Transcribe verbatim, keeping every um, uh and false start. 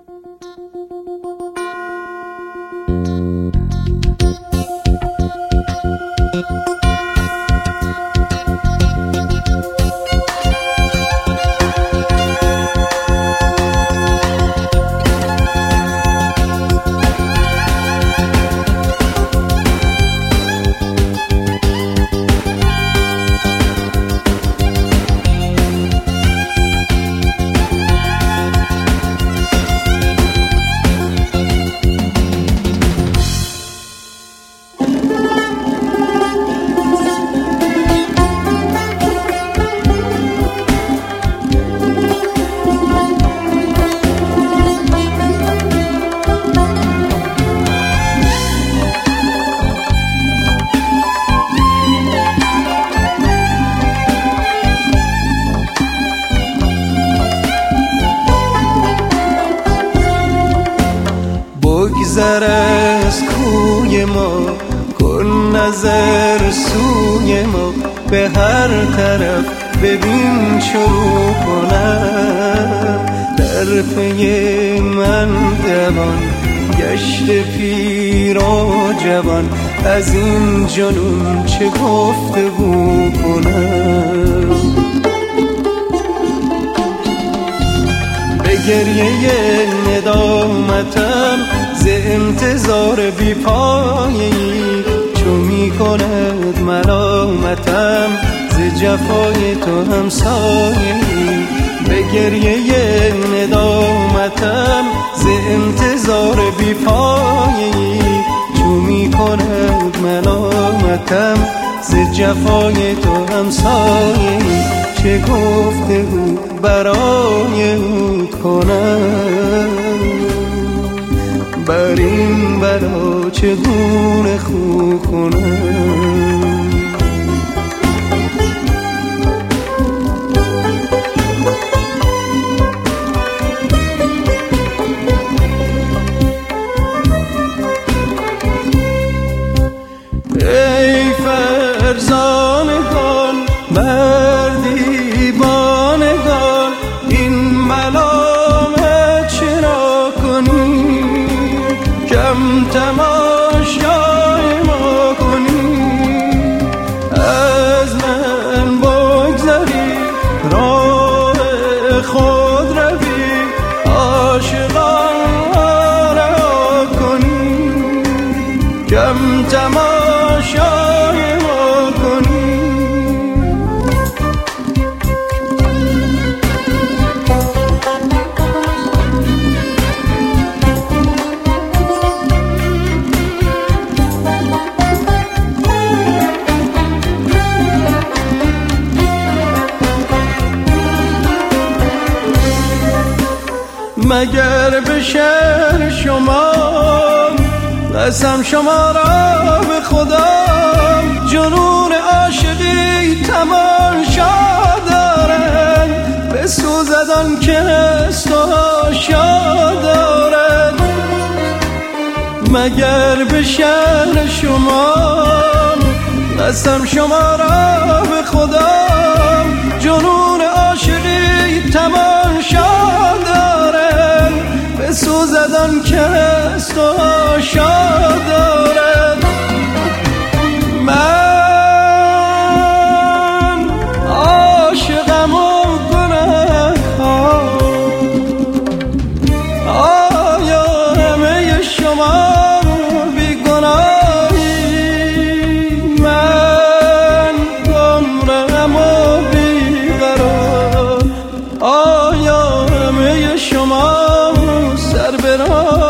بگذر از کوی ما، کن نظر سوی ما، به هر طرف ببین شروع کنم. در پی من دوان گشت پیر و جوان، از این جنون چه گفتگو کنم. به گریه ندامتم ز انتظار بی پایه‌ای، چو می کند ملامتم ز جفای تو همسایه‌ای. به گریه ندامتم ز انتظار بی پایه‌ای، چو می کند ملامتم ز جفای تو همسایه‌ای. چه گفتگو برای او کنم، بر این بلا چگونه خو کنم. ای فرزانگان مردی بانگان، این ملامت چرا کنی؟ کم تماشای ما کنی. از من بگذری راه خود روی، عاشقان را کنی. کم تماشای ما کنی. مگر به شعر شما قسم شما را به خدا، جنون عاشقی تماشا دارد، بسوزد آن که است و آشا دارد. مگر به شعر شما قسم شما را به خدا، جنون عاشقی تماشا دارد، بسوزد آن که است و آشا دارد. من عاشقم و گناه ها، آیا همه شما بی گناهی؟ من گمرهم و بی قرار، آیا همه شما سر به راه